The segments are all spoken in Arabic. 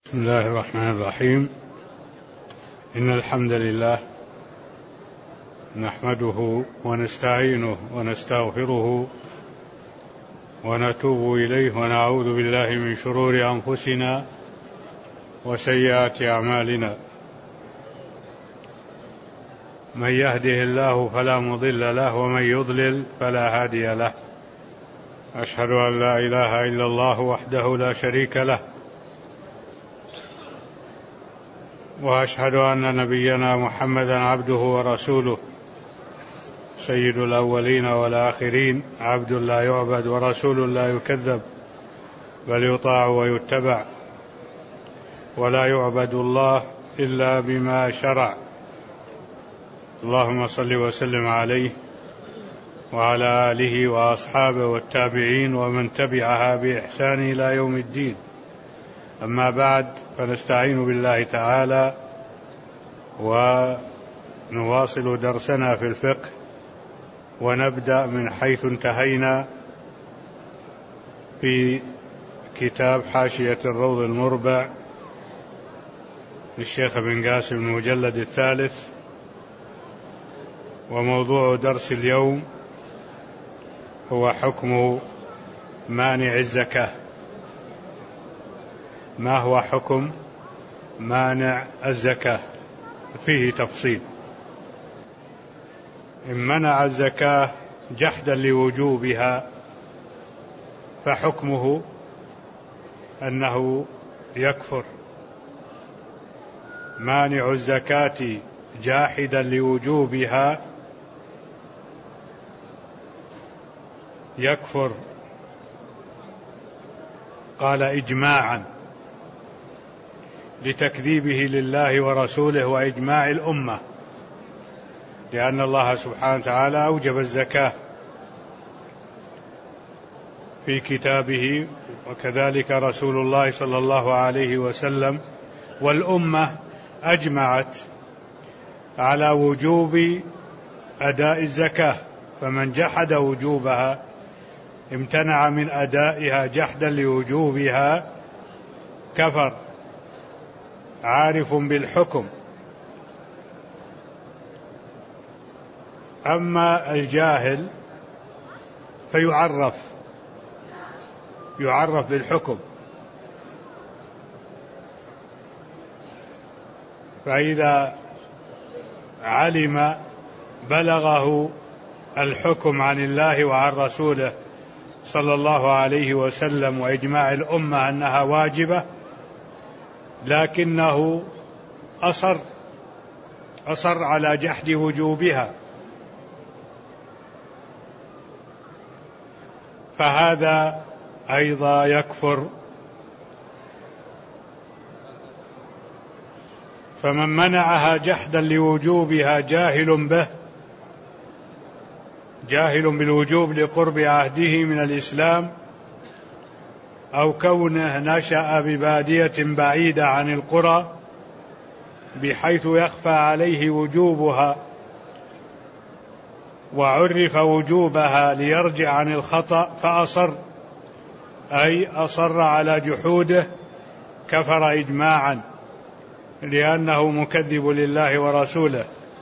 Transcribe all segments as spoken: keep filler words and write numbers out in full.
بسم الله الرحمن الرحيم. إن الحمد لله نحمده ونستعينه ونستغفره ونتوب إليه ونعوذ بالله من شرور أنفسنا وسيئات أعمالنا. من يهده الله فلا مضل له ومن يضلل فلا هادي له. أشهد أن لا إله إلا الله وحده لا شريك له، وأشهد أن نبينا محمدا عبده ورسوله سيد الأولين والآخرين، عبد لا يعبد ورسول لا يكذب، بل يطاع ويتبع، ولا يعبد الله إلا بما شرع. اللهم صل وسلم عليه وعلى آله وأصحابه والتابعين ومن تبعها بإحسان إلى يوم الدين. أما بعد، فنستعين بالله تعالى ونواصل درسنا في الفقه، ونبدأ من حيث انتهينا في كتاب حاشية الروض المربع للشيخ ابن قاسم المجلد الثالث. وموضوع درس اليوم هو حكم مانع الزكاة. ما هو حكم مانع الزكاة؟ فيه تفصيل. إن منع الزكاة جحدا لوجوبها فحكمه أنه يكفر. مانع الزكاة جاحدا لوجوبها يكفر. قال إجماعا لتكذيبه لله ورسوله وإجماع الأمة، لأن الله سبحانه وتعالى أوجب الزكاة في كتابه، وكذلك رسول الله صلى الله عليه وسلم، والأمة أجمعت على وجوب أداء الزكاة. فمن جحد وجوبها، امتنع من أدائها جحدا لوجوبها، كفر، عارف بالحكم. أما الجاهل فيعرف يعرف بالحكم. فإذا علم بلغه الحكم عن الله وعن رسوله صلى الله عليه وسلم وإجماع الأمة أنها واجبة، لكنه أصر أصر على جحد وجوبها، فهذا أيضا يكفر. فمن منعها جحدا لوجوبها جاهل به جاهل بالوجوب لقرب عهده من الإسلام، أو كونه نشأ ببادية بعيدة عن القرى بحيث يخفى عليه وجوبها وعرف وجوبها ليرجع عن الخطأ فأصر، أي أصر على جحوده، كفر إجماعا، لأنه مكذب لله ورسوله.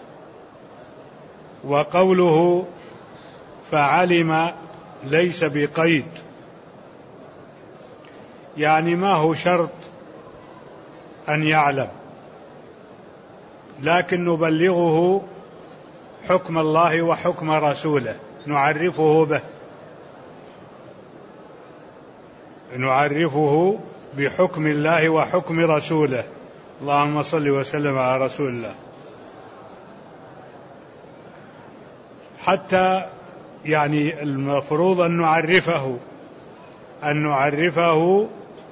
وقوله فعلم ليس بقيد، يعني ما هو شرط أن يعلم، لكن نبلغه حكم الله وحكم رسوله، نعرفه به، نعرفه بحكم الله وحكم رسوله. اللهم صل وسلم على رسول الله. حتى يعني المفروض أن نعرفه أن نعرفه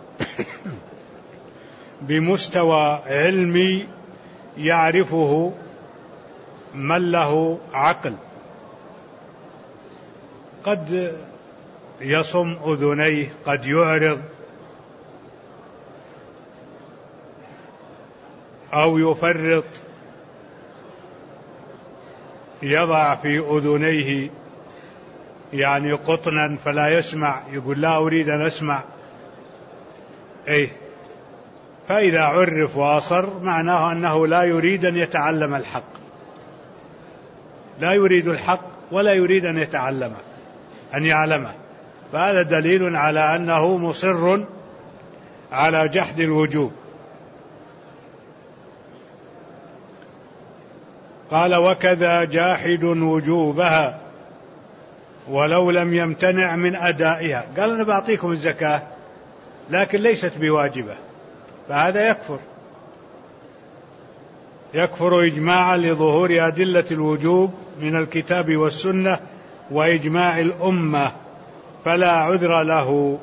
بمستوى علمي يعرفه من له عقل. قد يصم أذنيه، قد يعرض، أو يفرط، يضع في أذنيه يعني قطنا فلا يسمع، يقول لا أريد أن أسمع. أي فإذا عرف وأصر معناه أنه لا يريد أن يتعلم الحق، لا يريد الحق ولا يريد أن يتعلمه أن يعلمه، فهذا دليل على أنه مصر على جحد الوجوب. قال: وكذا جاحد وجوبها ولو لم يمتنع من أدائها. قال: أنا بعطيكم الزكاة لكن ليست بواجبة، فهذا يكفر يكفر إجماعا لظهور أدلة الوجوب من الكتاب والسنة وإجماع الأمة، فلا عذر له.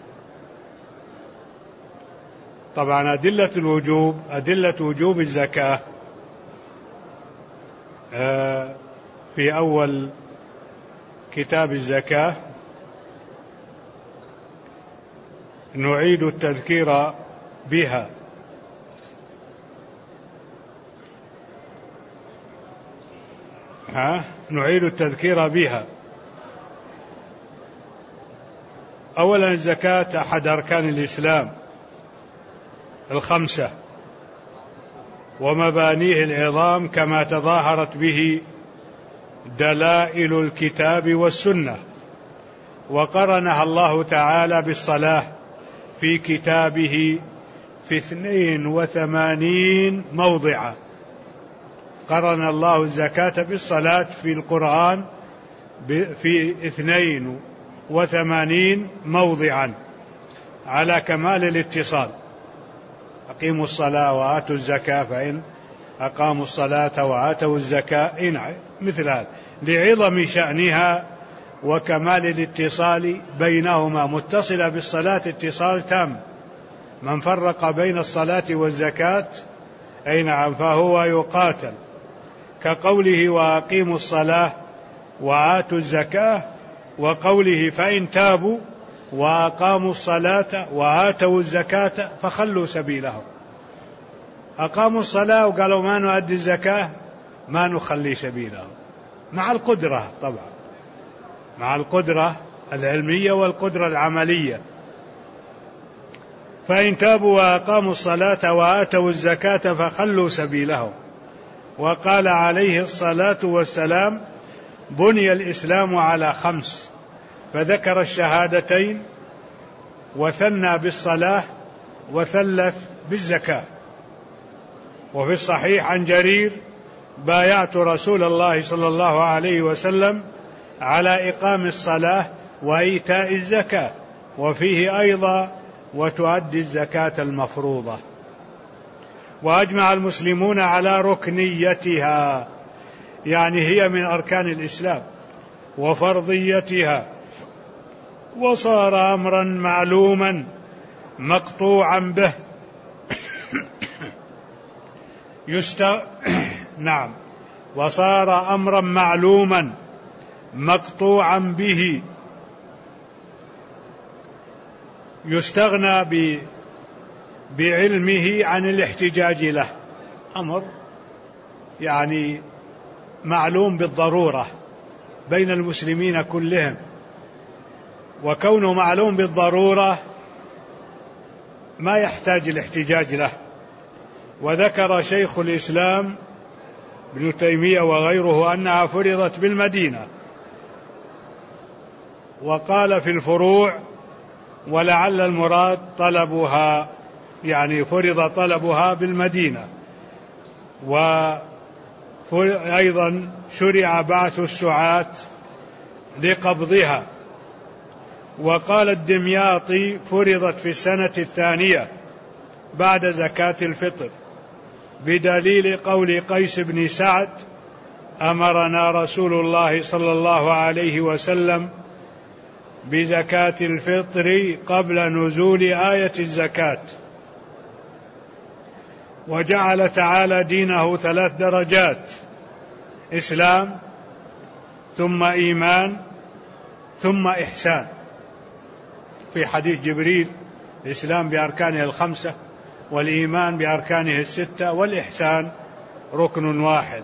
طبعا أدلة الوجوب، أدلة وجوب الزكاة في أول كتاب الزكاة نعيد التذكير بها. ها نعيد التذكير بها. أولا الزكاة أحد أركان الإسلام الخمسة ومبانيه العظام كما تظاهرت به دلائل الكتاب والسنة، وقرنها الله تعالى بالصلاة في كتابه في اثنين وثمانين موضعا. قرن الله الزكاة بالصلاة في القرآن في اثنين وثمانين موضعا على كمال الاتصال. أقيموا الصلاة وآتوا الزكاة فإن أقاموا الصلاة وآتوا الزكاة، مثل هذا لعظم شأنها وكمال الاتصال بينهما، متصلة بالصلاة اتصال تام. من فرق بين الصلاة والزكاة أي نعم فهو يقاتل، كقوله وأقيموا الصلاة وآتوا الزكاة، وقوله فإن تابوا وأقاموا الصلاة وآتوا الزكاة فخلوا سبيلهم. أقاموا الصلاة وقالوا ما نؤدي الزكاة ما نخلي سبيلهم، مع القدرة طبعا، مع القدرة العلمية والقدرة العملية. فإن تابوا وأقاموا الصلاة وآتوا الزكاة فخلوا سبيلهم. وقال عليه الصلاة والسلام بني الإسلام على خمس، فذكر الشهادتين وثنى بالصلاة وثلث بالزكاة. وفي الصحيح عن جرير بايعت رسول الله صلى الله عليه وسلم على إقام الصلاة وإيتاء الزكاة، وفيه أيضا وتؤدي الزكاة المفروضة. وأجمع المسلمون على ركنيتها، يعني هي من أركان الإسلام، وفرضيتها، وصار أمرا معلوما مقطوعا به يست... نعم وصار أمرا معلوما مقطوعا به يستغنى ب... بعلمه عن الاحتجاج له. أمر يعني معلوم بالضرورة بين المسلمين كلهم، وكونه معلوم بالضرورة ما يحتاج الاحتجاج له. وذكر شيخ الإسلام ابن تيمية وغيره أنها فرضت بالمدينة، وقال في الفروع ولعل المراد طلبها، يعني فرض طلبها بالمدينة. وأيضا شرع بعث السعاة لقبضها. وقال الدمياطي فرضت في السنة الثانية بعد زكاة الفطر، بدليل قول قيس بن سعد أمرنا رسول الله صلى الله عليه وسلم بزكاة الفطر قبل نزول آية الزكاة. وجعل تعالى دينه ثلاث درجات: إسلام ثم إيمان ثم إحسان. في حديث جبريل: الإسلام بأركانه الخمسة، والإيمان بأركانه الستة، والإحسان ركن واحد،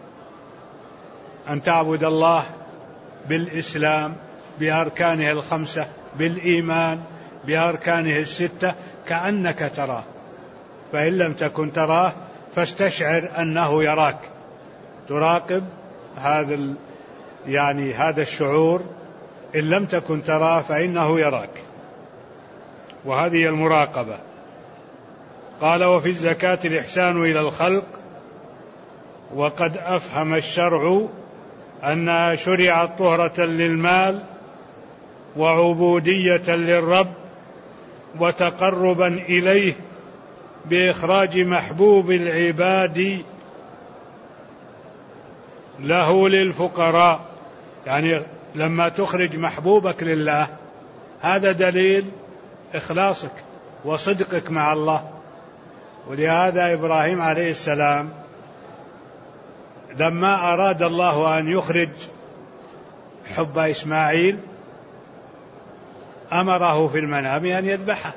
أن تعبد الله بالإسلام بأركانه الخمسة، بالإيمان بأركانه الستة، كأنك تراه. فإن لم تكن تراه فاستشعر أنه يراك، تراقب هذا يعني هذا الشعور، إن لم تكن تراه فإنه يراك، وهذه المراقبة. قال: وفي الزكاة الإحسان إلى الخلق، وقد أفهم الشرع أنها شرعت طهرة للمال وعبودية للرب وتقربا إليه بإخراج محبوب العباد له للفقراء. يعني لما تخرج محبوبك لله هذا دليل إخلاصك وصدقك مع الله. ولهذا إبراهيم عليه السلام لما أراد الله أن يخرج حب إسماعيل أمره في المنام أن يذبحه،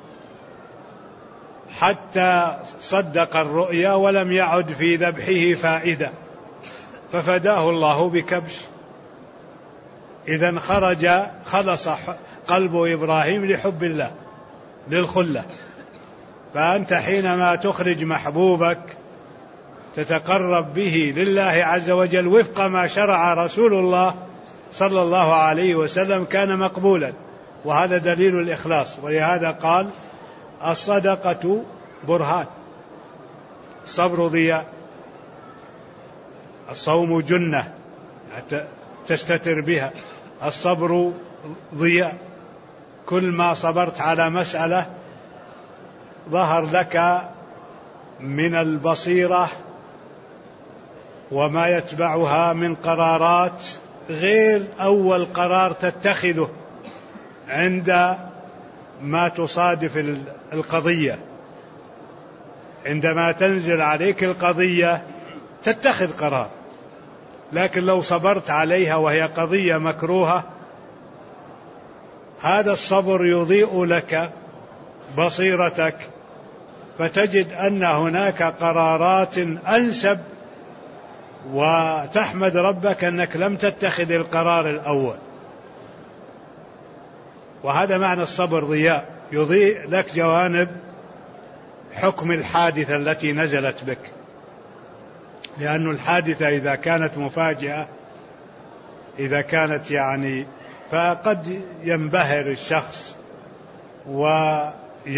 حتى صدق الرؤيا ولم يعد في ذبحه فائدة، ففداه الله بكبش. إذن خرج خلص قلب إبراهيم لحب الله للخلة. فأنت حينما تخرج محبوبك تتقرب به لله عز وجل وفق ما شرع رسول الله صلى الله عليه وسلم كان مقبولا، وهذا دليل الإخلاص. ولهذا قال: الصدقة برهان، الصبر ضياء، الصوم جنة تستتر بها، الصبر ضياء. كل ما صبرت على مسألة ظهر لك من البصيرة وما يتبعها من قرارات غير أول قرار تتخذه عند ما تصادف القضية. عندما تنزل عليك القضية تتخذ قرار، لكن لو صبرت عليها وهي قضية مكروهة هذا الصبر يضيء لك بصيرتك، فتجد أن هناك قرارات أنسب، وتحمد ربك أنك لم تتخذ القرار الأول. وهذا معنى الصبر، ضياء، يضيء لك جوانب حكم الحادثة التي نزلت بك. لأن الحادثة إذا كانت مفاجئة، إذا كانت يعني فقد ينبهر الشخص ويخطر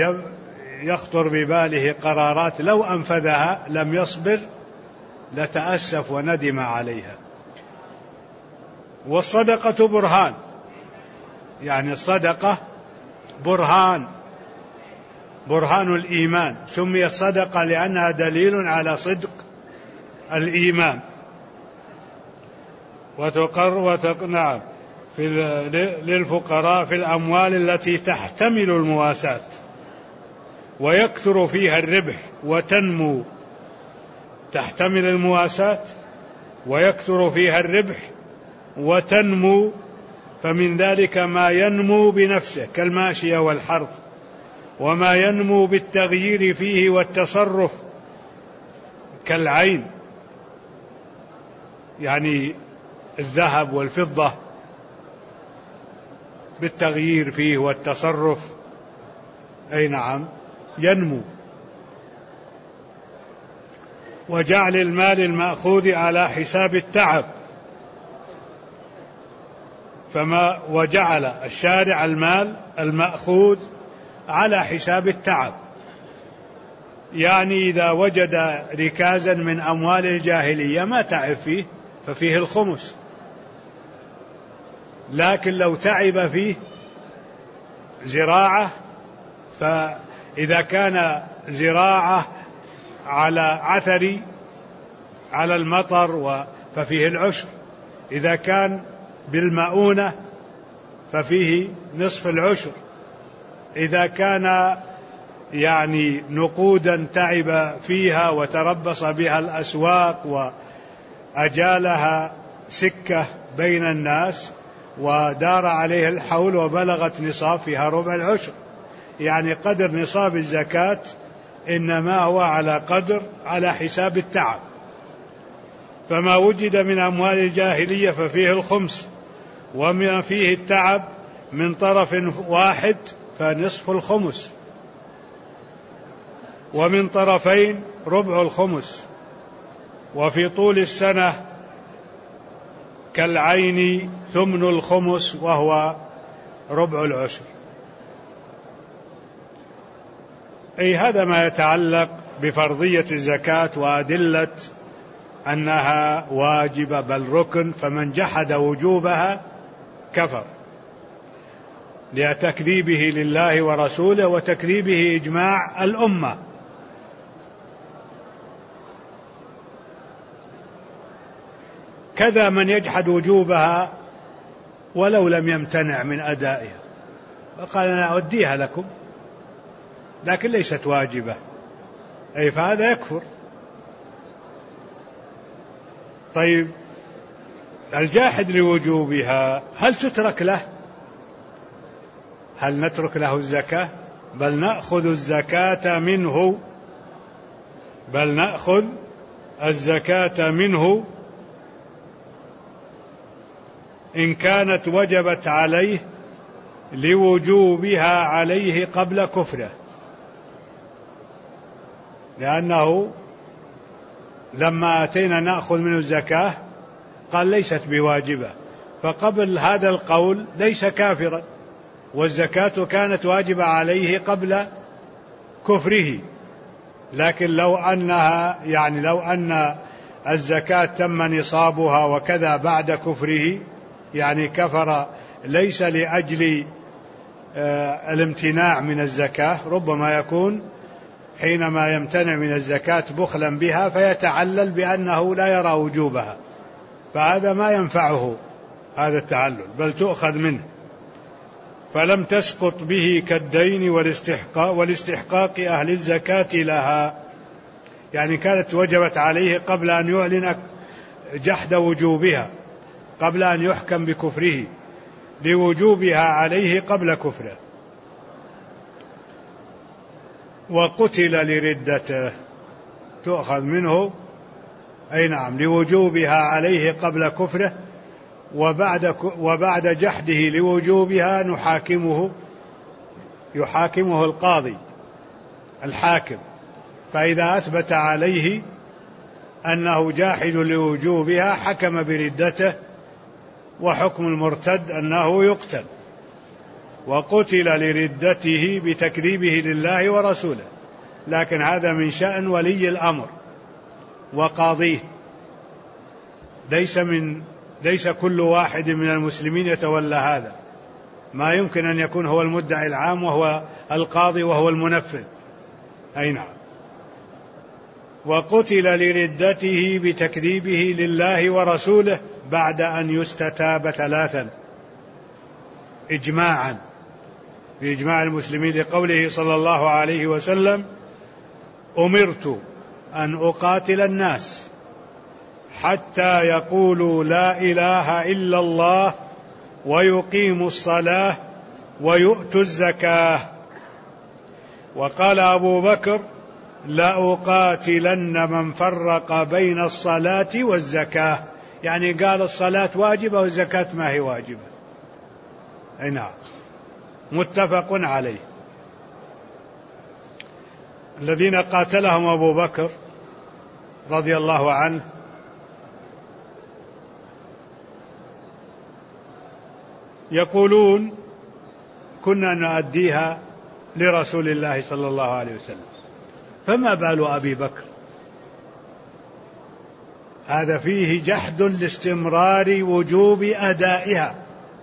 بباله قرارات لو أنفذها لم يصبر لتأسف وندم عليها. والصدقة برهان، يعني الصدقة برهان، برهان الإيمان. سميت صدقة لأنها دليل على صدق الإيمان. وتقر وتقنع في للفقراء في الأموال التي تحتمل المواساة ويكثر فيها الربح وتنمو، تحتمل المواساة ويكثر فيها الربح وتنمو. فمن ذلك ما ينمو بنفسه كالماشية والحرث، وما ينمو بالتغيير فيه والتصرف كالعين، يعني الذهب والفضة بالتغيير فيه والتصرف، أي نعم ينمو. وجعل المال المأخوذ على حساب التعب، فما وجعل الشارع المال المأخوذ على حساب التعب. يعني إذا وجد ركازا من أموال الجاهلية ما تعب فيه ففيه الخمس، لكن لو تعب فيه زراعة، فإذا كان زراعة على عثر على المطر ففيه العشر، إذا كان بالمؤونة ففيه نصف العشر، إذا كان يعني نقودا تعب فيها وتربص بها الأسواق وأجالها سكة بين الناس ودار عليه الحول وبلغت نصاب فيها ربع العشر. يعني قدر نصاب الزكاة إنما هو على قدر على حساب التعب. فما وجد من أموال الجاهلية ففيه الخمس، وما فيه التعب من طرف واحد فنصف الخمس. ومن طرفين ربع الخمس، وفي طول السنة كالعين ثمن الخمس وهو ربع العشر. أي هذا ما يتعلق بفرضية الزكاة وأدلة أنها واجبة بل ركن، فمن جحد وجوبها كفر لتكذيبه لله ورسوله وتكذيبه إجماع الأمة. كذا من يجحد وجوبها ولو لم يمتنع من أدائها وقال أنا أوديها لكم لكن ليست واجبة، أي فهذا يكفر. طيب الجاحد لوجوبها هل تترك له؟ هل نترك له الزكاة؟ بل نأخذ الزكاة منه بل نأخذ الزكاة منه إن كانت وجبت عليه لوجوبها عليه قبل كفره، لأنه لما أتينا نأخذ منه الزكاة قال ليست بواجبة، فقبل هذا القول ليس كافرا، والزكاة كانت واجبة عليه قبل كفره. لكن لو أنها يعني لو أن الزكاة تم نصابها وكذا بعد كفره، يعني كفر ليس لأجل الامتناع من الزكاة، ربما يكون حينما يمتنع من الزكاة بخلا بها فيتعلل بأنه لا يرى وجوبها، فهذا ما ينفعه هذا التعلل، بل تؤخذ منه. فلم تسقط به كالدين والاستحقاق, والاستحقاق أهل الزكاة لها، يعني كانت وجبت عليه قبل أن يعلن جحد وجوبها، قبل أن يحكم بكفره، لوجوبها عليه قبل كفره. وقتل لردته تؤخذ منه، أي نعم، لوجوبها عليه قبل كفره، وبعد وبعد جحده لوجوبها نحاكمه يحاكمه القاضي الحاكم، فإذا أثبت عليه أنه جاحد لوجوبها حكم بردته، وحكم المرتد أنه يقتل. وقتل لردته بتكذيبه لله ورسوله، لكن هذا من شأن ولي الأمر وقاضيه، ليس من ليس كل واحد من المسلمين يتولى هذا، ما يمكن أن يكون هو المدعي العام وهو القاضي وهو المنفذ. أي نعم. وقتل لردته بتكذيبه لله ورسوله بعد أن يستتاب ثلاثا إجماعا، بإجماع المسلمين، لقوله صلى الله عليه وسلم: أمرت أن أقاتل الناس حتى يقولوا لا إله إلا الله ويقيموا الصلاة ويؤتوا الزكاة. وقال أبو بكر: لأقاتلن من فرق بين الصلاة والزكاة، يعني قال الصلاة واجبة والزكاة ما هي واجبة. أي نعم، متفق عليه. الذين قاتلهم أبو بكر رضي الله عنه يقولون: كنا نؤديها لرسول الله صلى الله عليه وسلم، فما بال أبي بكر؟ هذا فيه جحد لاستمرار وجوب أدائها.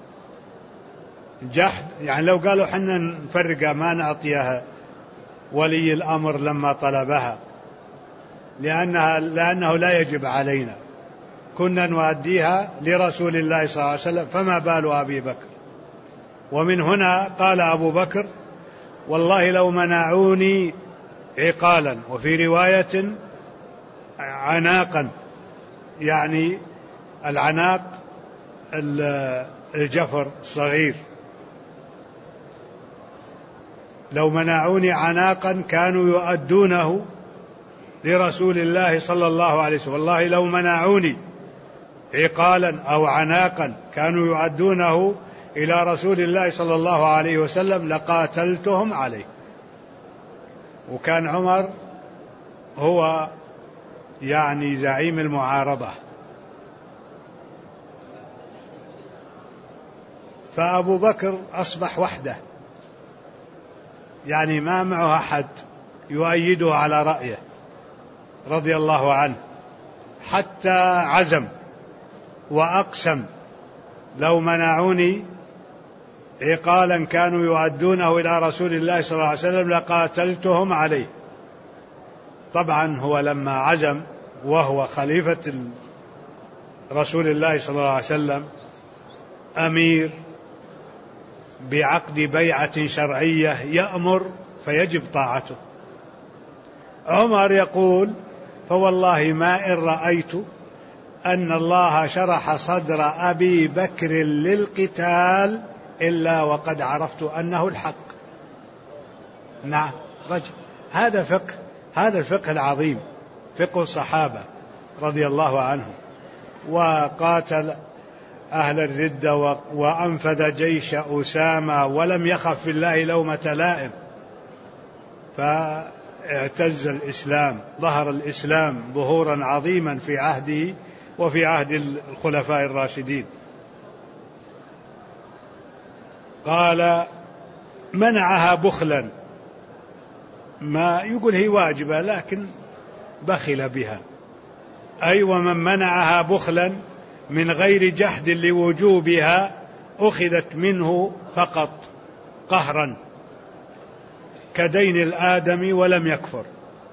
جحد يعني لو قالوا حنا نفرقها ما نعطيها ولي الأمر لما طلبها لأنها لأنه لا يجب علينا، كنا نؤديها لرسول الله صلى الله عليه وسلم، فما بال أبي بكر؟ ومن هنا قال أبو بكر: والله لو منعوني عقالا، وفي رواية عناقا، يعني العناق الجفر الصغير، لو منعوني عناقا كانوا يؤدونه لرسول الله صلى الله عليه وسلم، والله لو منعوني عقالا أو عناقا كانوا يؤدونه إلى رسول الله صلى الله عليه وسلم لقاتلتهم عليه. وكان عمر هو يعني زعيم المعارضة، فأبو بكر أصبح وحده، يعني ما معه أحد يؤيده على رأيه رضي الله عنه، حتى عزم وأقسم لو منعوني عقالا كانوا يؤدونه إلى رسول الله صلى الله عليه وسلم لقاتلتهم عليه. طبعا هو لما عزم وهو خليفة رسول الله صلى الله عليه وسلم أمير بعقد بيعة شرعية يأمر فيجب طاعته. عمر يقول: فوالله ما إن رأيت أن الله شرح صدر أبي بكر للقتال إلا وقد عرفت أنه الحق. نعم، رجل هذا فقه، هذا الفقه العظيم، فقه الصحابة رضي الله عنهم. وقاتل أهل الردة وأنفذ جيش أسامة ولم يخف في الله لومة لائم، فاعتز الإسلام، ظهر الإسلام ظهورا عظيما في عهده وفي عهد الخلفاء الراشدين. قال: منعها بخلا، ما يقول هي واجبة لكن بخل بها، أي ومن منعها بخلا من غير جحد لوجوبها أخذت منه فقط قهرا كدين الآدم ولم يكفر،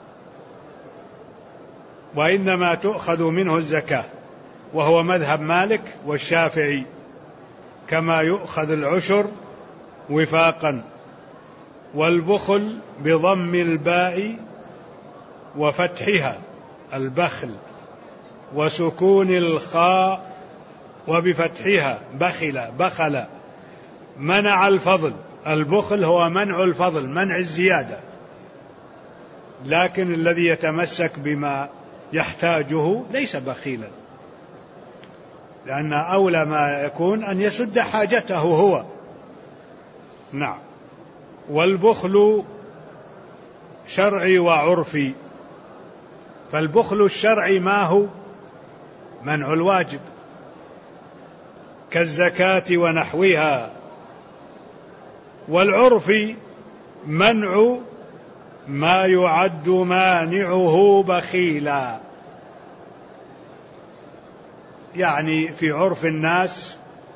وإنما تؤخذ منه الزكاة، وهو مذهب مالك والشافعي، كما يؤخذ العشر وفاقا. والبخل بضم الباء وفتحها البخل، وسكون الخاء وبفتحها بخل بخل. منع الفضل، البخل هو منع الفضل، منع الزيادة، لكن الذي يتمسك بما يحتاجه ليس بخيلا، لأن أولى ما يكون أن يسد حاجته هو. نعم. والبخل شرعي وعرفي، فالبخل الشرعي ما هو؟ منع الواجب كالزكاة ونحوها، والعرفي منع ما يعد مانعه بخيلا، يعني في عرف الناس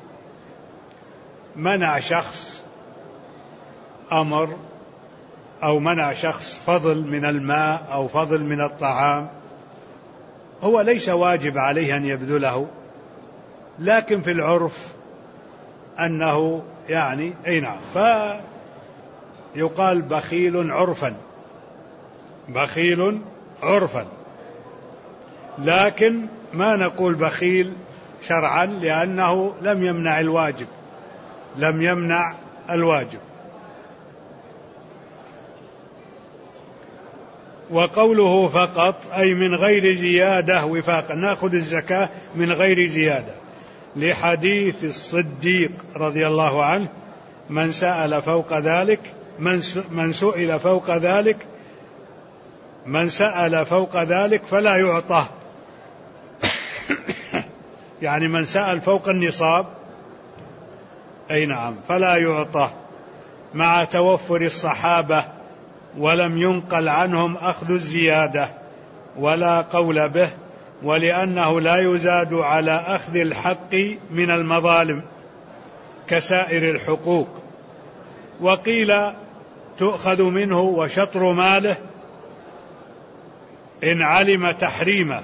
منع شخص أمر أو منع شخص فضل من الماء أو فضل من الطعام، هو ليس واجب عليه أن يبذله، لكن في العرف أنه يعني أي نعم، فيقال بخيل عرفا، بخيل عرفا، لكن ما نقول بخيل شرعا لأنه لم يمنع الواجب، لم يمنع الواجب. وقوله فقط أي من غير زيادة وفاقا، نأخذ الزكاة من غير زيادة، لحديث الصديق رضي الله عنه: من سأل فوق ذلك من سئل فوق ذلك من سأل فوق ذلك فلا يعطى يعني من سأل فوق النصاب أي نعم فلا يعطى، مع توفر الصحابة ولم ينقل عنهم أخذ الزيادة ولا قول به، ولأنه لا يزاد على أخذ الحق من المظالم كسائر الحقوق. وقيل تؤخذ منه وشطر ماله إن علم تحريما،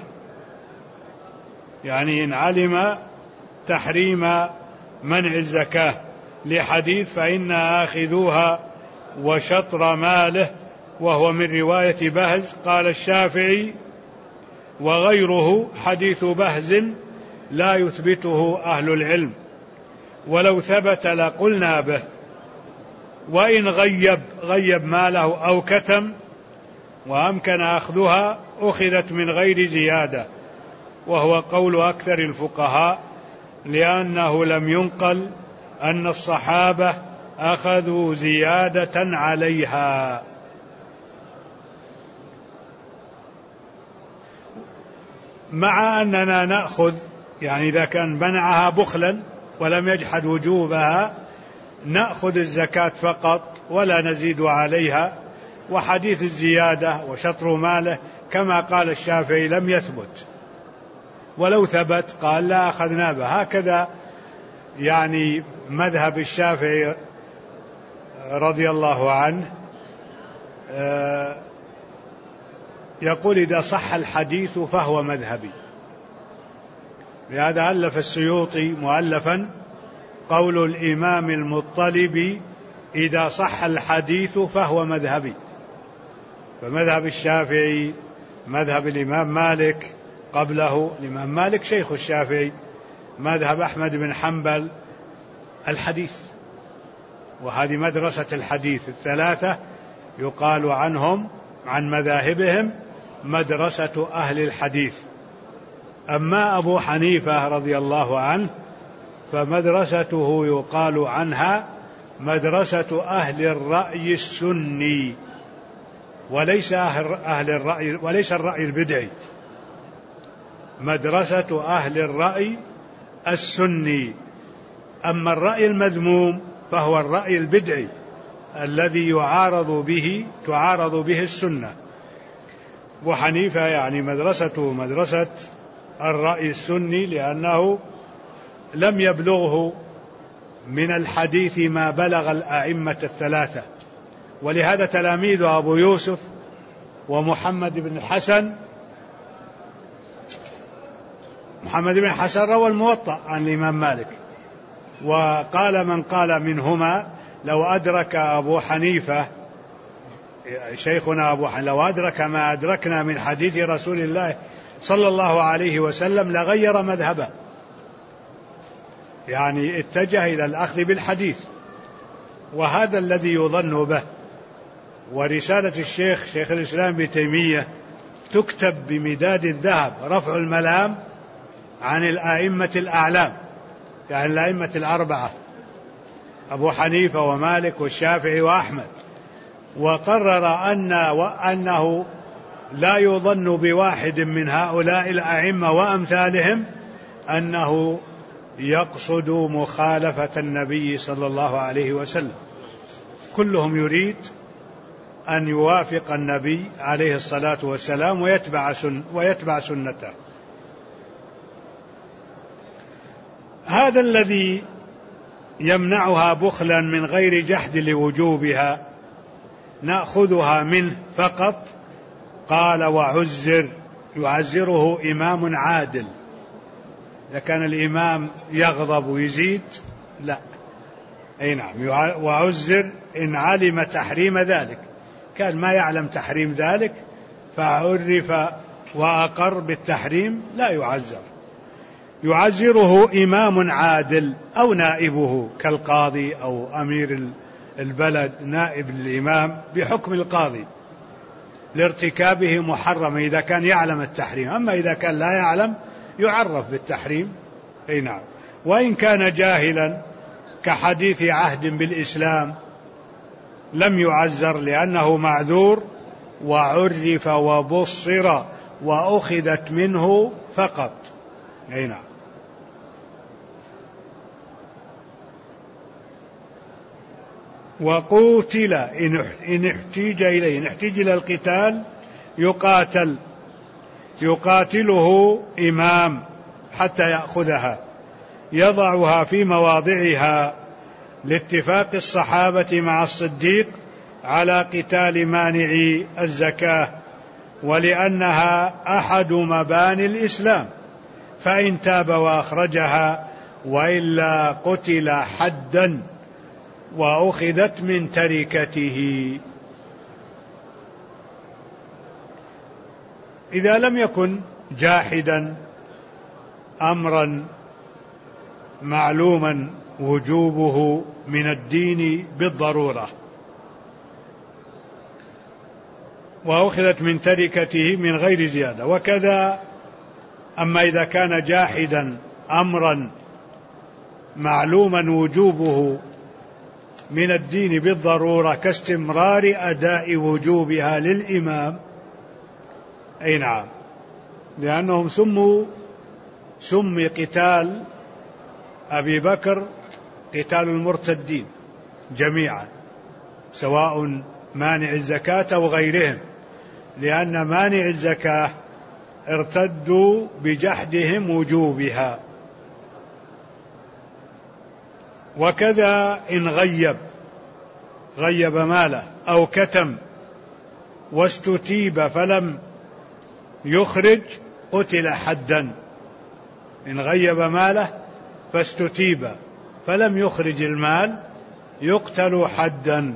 يعني إن علم تحريم منع الزكاة، لحديث فإن آخذوها وشطر ماله، وهو من رواية بهز. قال الشافعي وغيره حديث بهز لا يثبته أهل العلم، ولو ثبت لقلنا به، وإن غيب غيب ماله أو كتم وأمكن أخذها أخذت من غير زيادة، وهو قول أكثر الفقهاء، لأنه لم ينقل أن الصحابة أخذوا زيادة عليها. مع أننا نأخذ يعني إذا كان منعها بخلا ولم يجحد وجوبها نأخذ الزكاة فقط ولا نزيد عليها، وحديث الزيادة وشطر ماله كما قال الشافعي لم يثبت، ولو ثبت قال لا أخذنا به. هكذا يعني مذهب الشافعي رضي الله عنه يقول إذا صح الحديث فهو مذهبي. لهذا ألف السيوطي مؤلفا قول الإمام المطلبي إذا صح الحديث فهو مذهبي. فمذهب الشافعي مذهب الإمام مالك، قبله الإمام مالك شيخ الشافعي، مذهب أحمد بن حنبل الحديث، وهذه مدرسة الحديث الثلاثة يقال عنهم عن مذاهبهم مدرسة أهل الحديث. أما أبو حنيفة رضي الله عنه فمدرسته يقال عنها مدرسة أهل الرأي السني، وليس أهل الرأي وليس الرأي البدعي، مدرسة أهل الرأي السني. أما الرأي المذموم فهو الرأي البدعي الذي يعارض به تعارض به السنة. وحنيفة يعني مدرسته مدرسة الرأي السني، لأنه لم يبلغه من الحديث ما بلغ الأئمة الثلاثة، ولهذا تلاميذ أبو يوسف ومحمد بن الحسن محمد بن الحسن روى الموطأ عن الإمام مالك، وقال من قال منهما لو أدرك أبو حنيفة شيخنا أبو حنيفة لو أدرك ما أدركنا من حديث رسول الله صلى الله عليه وسلم لغير مذهبه، يعني اتجه إلى الأخذ بالحديث، وهذا الذي يظن به. ورسالة الشيخ شيخ الإسلام ابن تيمية تكتب بمداد الذهب رفع الملام عن الأئمة الأعلام، يعني الأئمة الأربعة أبو حنيفة ومالك والشافعي وأحمد، وقرر أن وأنه لا يظن بواحد من هؤلاء الأئمة وأمثالهم أنه يقصد مخالفة النبي صلى الله عليه وسلم، كلهم يريد أن يوافق النبي عليه الصلاة والسلام ويتبع, سن ويتبع سنته. هذا الذي يمنعها بخلا من غير جحد لوجوبها نأخذها منه فقط. قال وعزر، يعزره إمام عادل. إذا كان الإمام يغضب ويزيد لا، أي نعم، وعزر إن علم تحريم ذلك، كان ما يعلم تحريم ذلك فعرف وأقر بالتحريم لا يعزر. يعزره إمام عادل أو نائبه كالقاضي أو أمير البلد، نائب الإمام بحكم القاضي لارتكابه محرم إذا كان يعلم التحريم. أما إذا كان لا يعلم يعرف بالتحريم، أي نعم. وإن كان جاهلا كحديث عهد بالإسلام لم يعزر لأنه معذور، وعرف وبصر وأخذت منه فقط، أي نعم. وقوتل إن احتيج إليه، إن احتيج إلى القتال يقاتل، يقاتله إمام حتى يأخذها، يضعها في مواضعها لاتفاق الصحابة مع الصديق على قتال مانعي الزكاة، ولأنها أحد مباني الإسلام، فإن تاب وأخرجها وإلا قتل حدا وأخذت من تركته. إذا لم يكن جاحدا أمرا معلوما وجوبه من الدين بالضرورة وأخذت من تركته من غير زيادة، وكذا أما إذا كان جاحدا أمرا معلوما وجوبه من الدين بالضرورة كاستمرار أداء وجوبها للإمام، أي نعم، لأنهم سموا سمي قتال أبي بكر قتال المرتدين جميعا، سواء مانع الزكاة أو غيرهم، لأن مانع الزكاة ارتدوا بجحدهم وجوبها. وكذا إن غيب غيب ماله أو كتم واستتيب فلم يخرج قتل حدا. إن غيب ماله فاستتيب فلم يخرج المال يقتل حدا.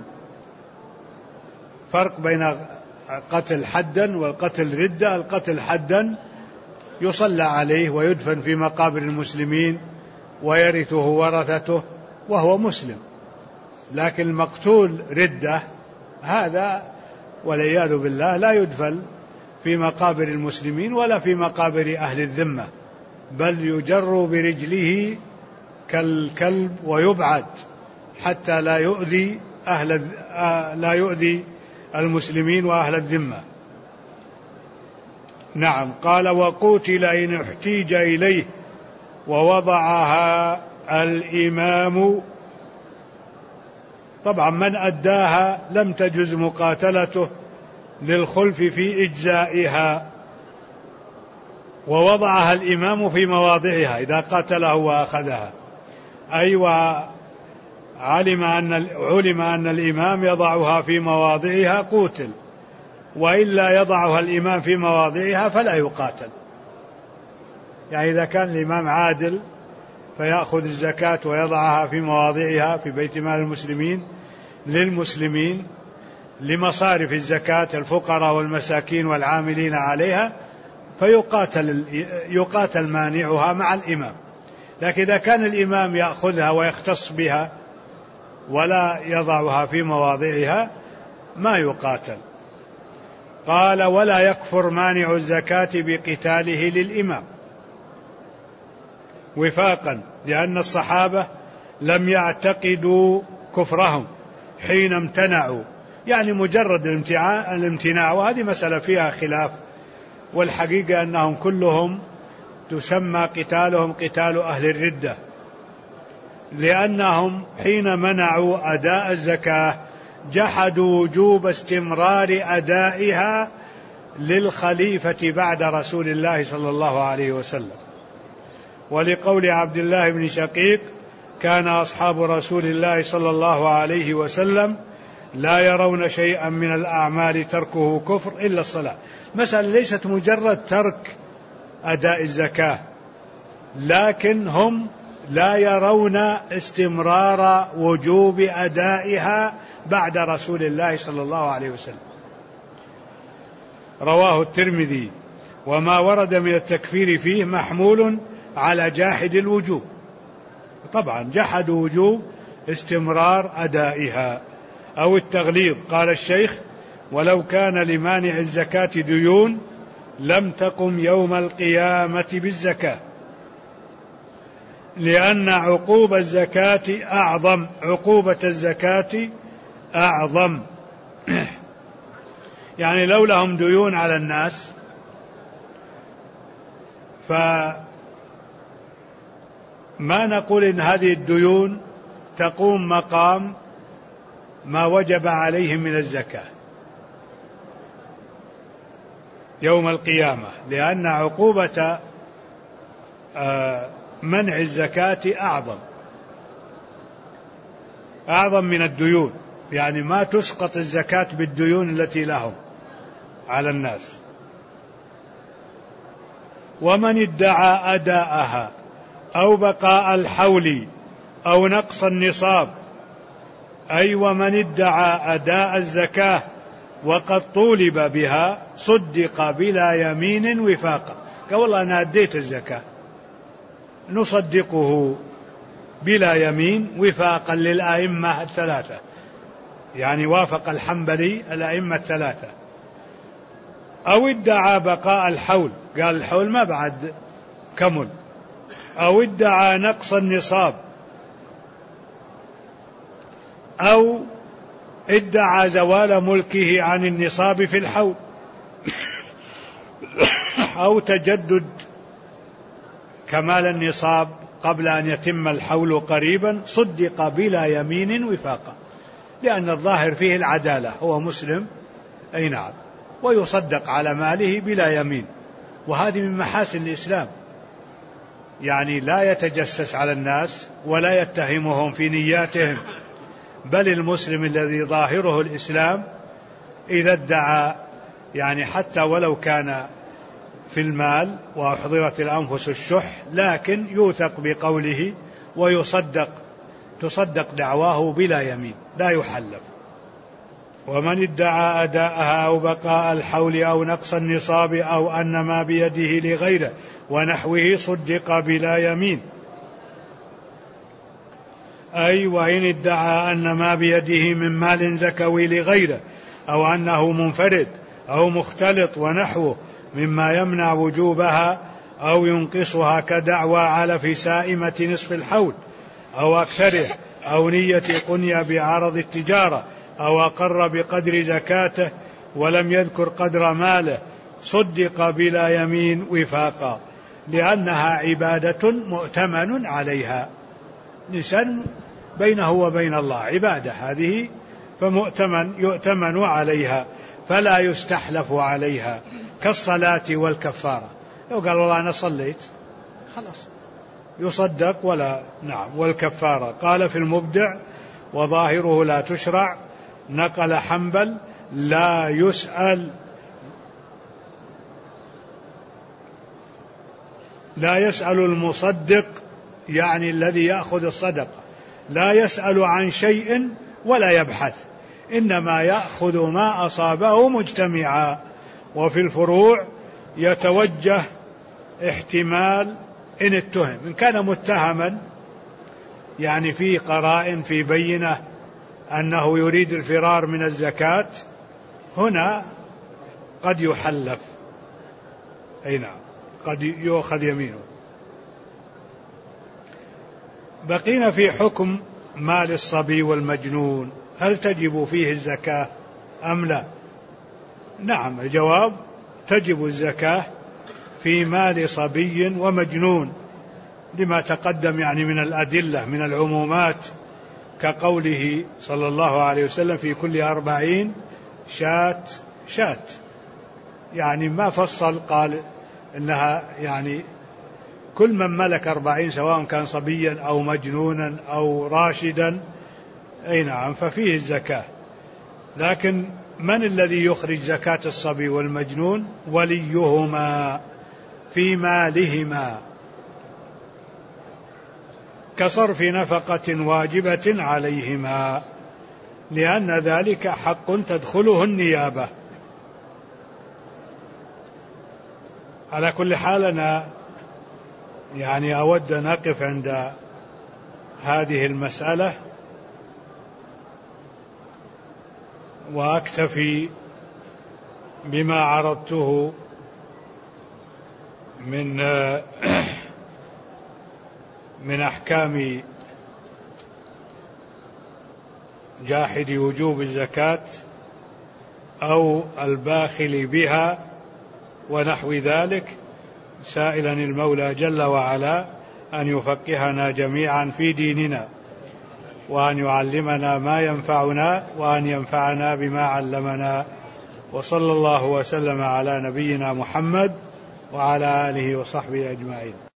فرق بين قتل حدا والقتل ردة. القتل حدا يصلى عليه ويدفن في مقابر المسلمين ويرثه ورثته وهو مسلم، لكن المقتول ردة هذا والعياذ بالله لا يدفن في مقابر المسلمين ولا في مقابر أهل الذمة، بل يجر برجله كالكلب ويبعد حتى لا يؤذي أهل لا يؤذي المسلمين وأهل الذمة. نعم. قال وقتل إن احتيج إليه ووضعها الإمام. طبعا من أداها لم تجز مقاتلته للخلف في إجزائها، ووضعها الإمام في مواضعها إذا قاتله وأخذها، أي وعلم أن علم أن الإمام يضعها في مواضعها قوتل، وإلا يضعها الإمام في مواضعها فلا يقاتل. يعني إذا كان الإمام عادل فيأخذ الزكاة ويضعها في مواضعها في بيت مال المسلمين للمسلمين لمصارف الزكاة الفقراء والمساكين والعاملين عليها، فيقاتل يقاتل مانعها مع الإمام. لكن إذا كان الإمام يأخذها ويختص بها ولا يضعها في مواضعها ما يقاتل. قال ولا يكفر مانع الزكاة بقتاله للإمام وفاقا، لأن الصحابة لم يعتقدوا كفرهم حين امتنعوا، يعني مجرد الامتناع، وهذه مسألة فيها خلاف، والحقيقة أنهم كلهم تسمى قتالهم قتال أهل الردة، لأنهم حين منعوا أداء الزكاة جحدوا وجوب استمرار أدائها للخليفة بعد رسول الله صلى الله عليه وسلم. ولقول عبد الله بن شقيق كان أصحاب رسول الله صلى الله عليه وسلم لا يرون شيئا من الأعمال تركه كفر إلا الصلاة. مسألة ليست مجرد ترك أداء الزكاة، لكن هم لا يرون استمرار وجوب أدائها بعد رسول الله صلى الله عليه وسلم. رواه الترمذي. وما ورد من التكفير فيه محمول على جاحد الوجوب، طبعا جحدوا وجوب استمرار أدائها أو التغليظ. قال الشيخ ولو كان لمانع الزكاة ديون لم تقم يوم القيامة بالزكاة، لأن عقوبة الزكاة أعظم عقوبة الزكاة أعظم يعني لو لهم ديون على الناس فما نقول إن هذه الديون تقوم مقام ما وجب عليهم من الزكاة يوم القيامة، لأن عقوبة منع الزكاة أعظم أعظم من الديون، يعني ما تسقط الزكاة بالديون التي لهم على الناس. ومن ادعى أداءها أو بقاء الحول أو نقص النصاب، أي ومن ادعى أداء الزكاة وقد طولب بها صدق بلا يمين وفاقا، قال والله أنا أديت الزكاة، نصدقه بلا يمين وفاقا للأئمة الثلاثة، يعني وافق الحنبلي الأئمة الثلاثة. أو ادعى بقاء الحول، قال الحول ما بعد كمل. أو ادعى نقص النصاب، أو ادعى زوال ملكه عن النصاب في الحول أو تجدد كمال النصاب قبل أن يتم الحول قريبا صدق بلا يمين وفاقا، لأن الظاهر فيه العدالة، هو مسلم أي نعم، ويصدق على ماله بلا يمين، وهذه من محاسن الإسلام، يعني لا يتجسس على الناس ولا يتهمهم في نياتهم، بل المسلم الذي ظاهره الإسلام إذا ادعى يعني حتى ولو كان في المال وأحضرت الأنفس الشح لكن يوثق بقوله ويصدق تصدق دعواه بلا يمين لا يحلف. ومن ادعى أداءها أو بقاء الحول أو نقص النصاب أو أن ما بيده لغيره ونحوه صدق بلا يمين، أي وإن ادعى أن ما بيده من مال زكوي لغيره أو أنه منفرد أو مختلط ونحوه مما يمنع وجوبها أو ينقصها كدعوى علف سائمة نصف الحول أو أكثره أو نية قنية بعرض التجارة أو أقر بقدر زكاته ولم يذكر قدر ماله صدق بلا يمين وفاقا، لأنها عبادة مؤتمن عليها، لسان بينه وبين الله عبادة هذه فمؤتمن يؤتمن عليها فلا يستحلف عليها، كالصلاة والكفارة، لو قال والله أنا صليت خلاص يصدق ولا نعم. والكفارة قال في المبدع وظاهره لا تشرع، نقل حنبل لا يسأل لا يسأل المصدق، يعني الذي يأخذ الصدقة لا يسأل عن شيء ولا يبحث، إنما يأخذ ما أصابه مجتمعا. وفي الفروع يتوجه احتمال إن اتهم، إن كان متهما يعني في قرائن في بينة أنه يريد الفرار من الزكاة، هنا قد يحلف أي نعم قد يؤخذ يمينه. بقينا في حكم مال الصبي والمجنون، هل تجب فيه الزكاة أم لا؟ نعم، الجواب تجب الزكاة في مال صبي ومجنون لما تقدم يعني من الأدلة من العمومات، كقوله صلى الله عليه وسلم في كل أربعين شات شات، يعني ما فصل قال إنها يعني كل من ملك أربعين سواء كان صبيا أو مجنونا أو راشدا أي نعم ففيه الزكاة. لكن من الذي يخرج زكاة الصبي والمجنون؟ وليهما في مالهما، كصرف نفقة واجبة عليهما، لأن ذلك حق تدخله النيابة. على كل حال أنا يعني أود أن أقف عند هذه المسألة وأكتفي بما عرضته من من أحكام جاحد وجوب الزكاة أو الباخل بها ونحو ذلك، سائلا المولى جل وعلا أن يفقهنا جميعا في ديننا، وأن يعلمنا ما ينفعنا، وأن ينفعنا بما علمنا. وصلى الله وسلم على نبينا محمد وعلى آله وصحبه أجمعين.